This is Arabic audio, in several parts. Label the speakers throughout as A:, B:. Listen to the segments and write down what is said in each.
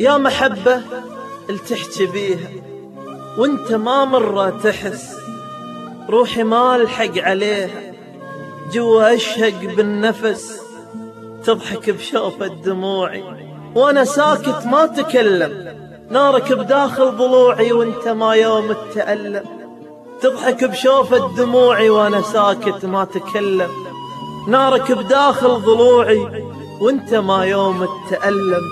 A: يا محبة التحكي بيها وانت ما مرة تحس، روحي ما الحق عليها جوا اشهق بالنفس، تضحك بشوفة دموعي وانا ساكت ما تكلم، نارك بداخل ضلوعي وانت ما يوم تتألم. تضحك بشوفة دموعي وانا ساكت ما تكلم، نارك بداخل ضلوعي وانت ما يوم تتألم.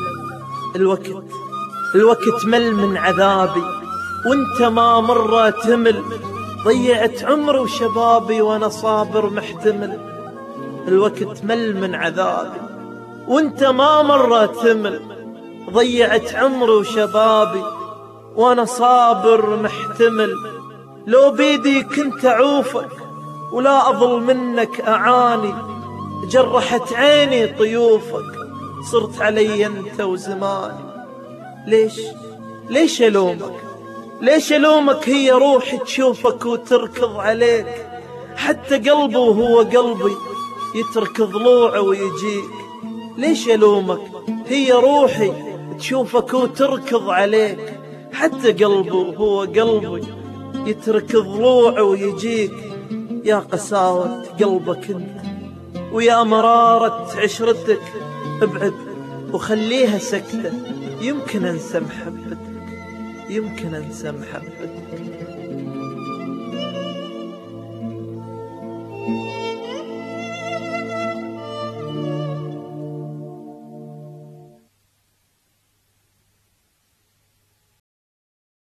A: الوقت مل من عذابي وانت ما مرة تمل، ضيعت عمري وشبابي وانا صابر محتمل. الوقت مل من عذابي وانت ما مرة تمل، ضيعت عمري وشبابي وانا صابر محتمل. لو بيدي كنت اعوفك ولا اظل منك اعاني، جرحت عيني طيوفك صرت علي انت وزماني. ليش ألومك هي روحي تشوفك وتركض عليك، حتى قلبي وهو قلبي يترك ضلوعه ويجيك. ليش ألومك هي روحي تشوفك وتركض عليك، حتى قلبي وهو قلبي يترك ضلوعه ويجيك. يا قساوة قلبك انت ويا مرارة عشرتك، ابعد وخليها سكتة، يمكن انسى محبتك.